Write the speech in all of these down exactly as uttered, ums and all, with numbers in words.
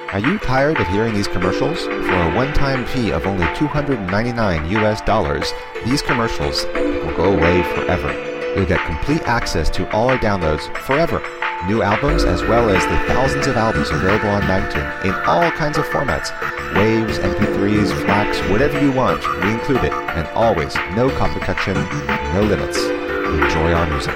Are you tired of hearing these commercials? For a one-time fee of only two hundred ninety-nine U S dollars, these commercials will go away forever. You'll get complete access to all our downloads forever. New albums as well as the thousands of albums available on Magnatune in all kinds of formats. Waves, M P threes, FLACs, whatever you want, we include it. And always, no copy protection, no limits. Enjoy our music.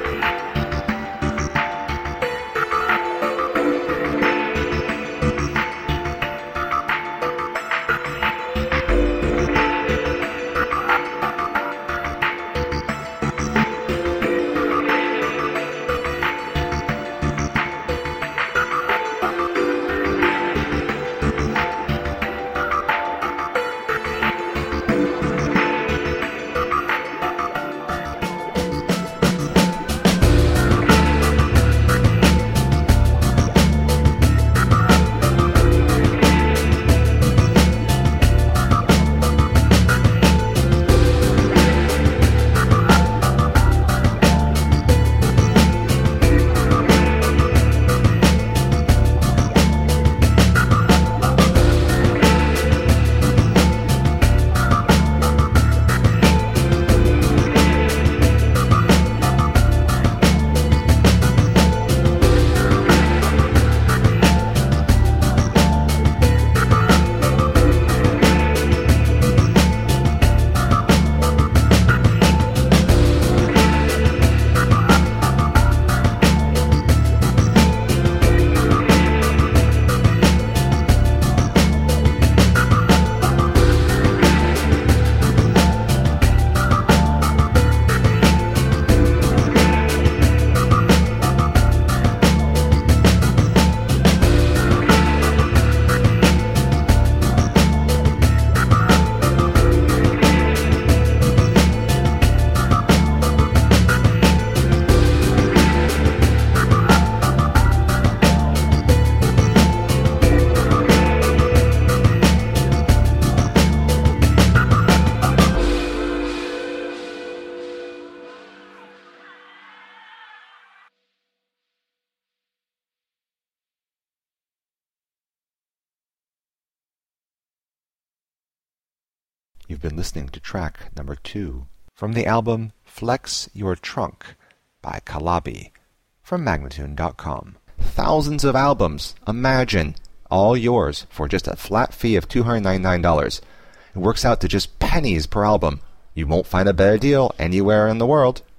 You've been listening to track number two from the album Flex Your Trunk by Calabi from Magnatune dot com. Thousands of albums, imagine, all yours for just a flat fee of two hundred ninety-nine dollars. It works out to just pennies per album. You won't find a better deal anywhere in the world.